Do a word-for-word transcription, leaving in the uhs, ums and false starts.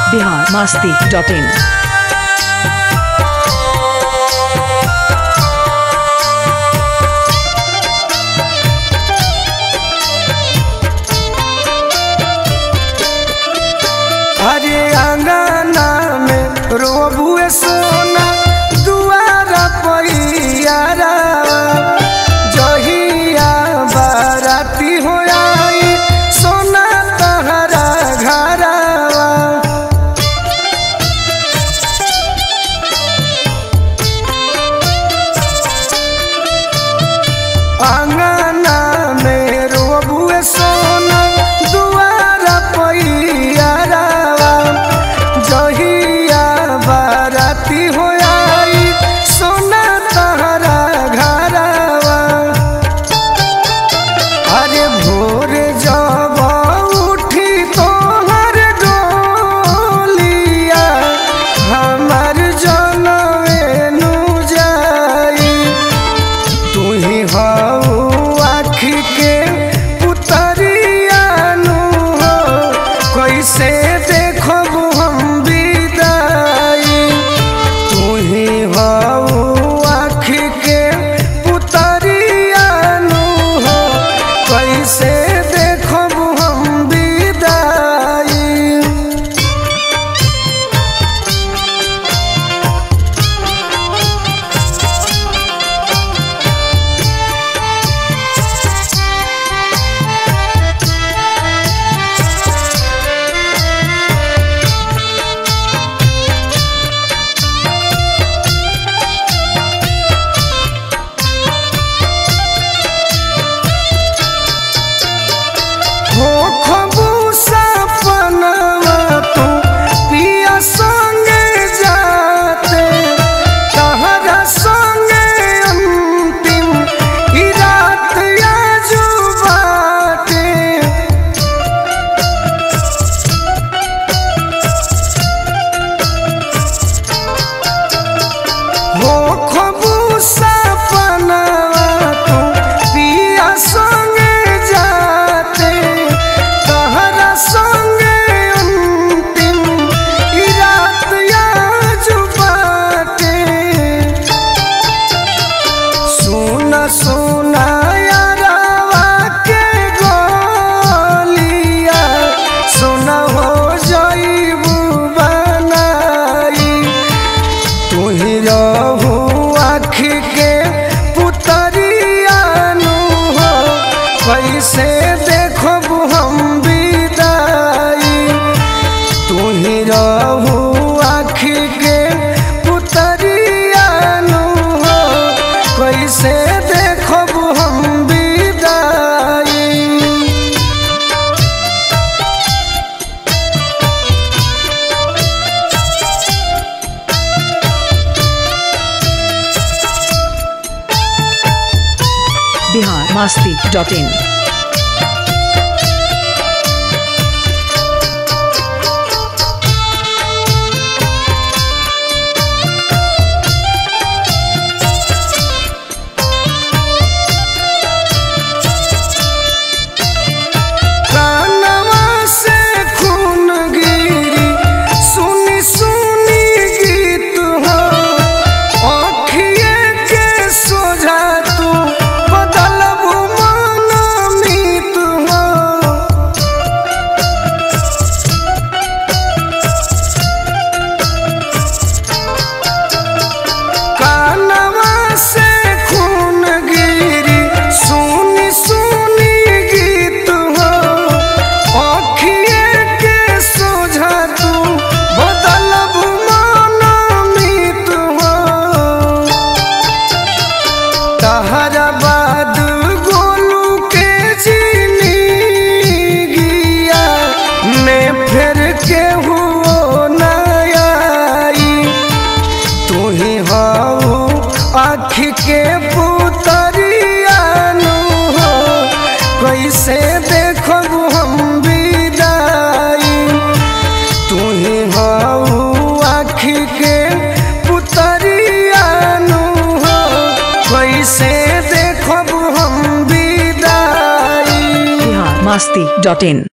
Bihar Masti dot इन। अरे अंगना में रोबुए सोना दुआरा परियारा जहिया बाराती हो आई सोना तहरा घरावा। अंगना में रोबुए सोना दुआरा परियारा जहिया बाराती हो आई सोना तहरा घरावा। अरे भोर जब उठी तोहर डोलिया हमार जनवे नु जाई तू ही हऊ आँखी के पुतरिया नु हो कैसे देखब हम विदाई तू ही हऊ आँखी के पुतरिया नु हो कैसे देखब हम विदाई। हो खबू सपनवा तू पिया संगे जाते तहरा संगे अंतिम ई रात आजू बाटे। हो खबू सपनवा तू पिया संगे जाते तहरा संगे अंतिम ई रात आजू बाटे। सुना सुना यारावा के गोलिया सुना हो जाइबू बनाई तू ही रहू आँखी के पुतरिया नु हो कैसे देखब हम विदाई तू ही रहू आँखी के पुतरिया नु हो कैसे देखब हम विदाई। Bihar Masti dot in. कानवा से खून गिरी सुनी सुनी गीत हो आँखिए के सोझा तू बदलबू मन मीत हो। कानवा से खून गिरी सुनी सुनी गीत हो आँखिए के सोझा तू बदलबू मन मीत हो। तहरा बाद गोलू के जिंदगिया में फिर केहू न आई तू ही हऊ आँखी के पुतरिया नु हो कैसे देखब हम विदाई तू ही हऊ आँखी के पुतरिया नु हो कैसे देखब हम विदाई। बिहार मस्ती डॉट इन।